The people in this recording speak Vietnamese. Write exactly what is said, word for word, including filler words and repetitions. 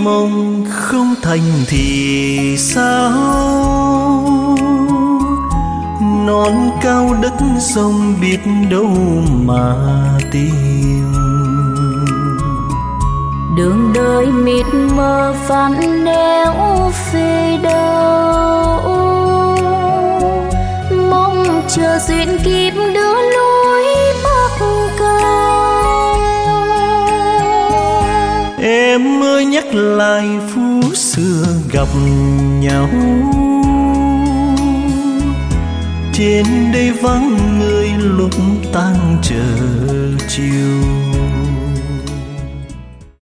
mong không thành thì sao, non cao đất sông biết đâu mà tìm. Đường đời mịt mờ phản nẻo về đâu, mong chờ duyên kiếp đưa lối bắc cao. Em ơi nhắc lại phút xưa gặp nhau, trên đây vắng người lúc tan chờ chiều.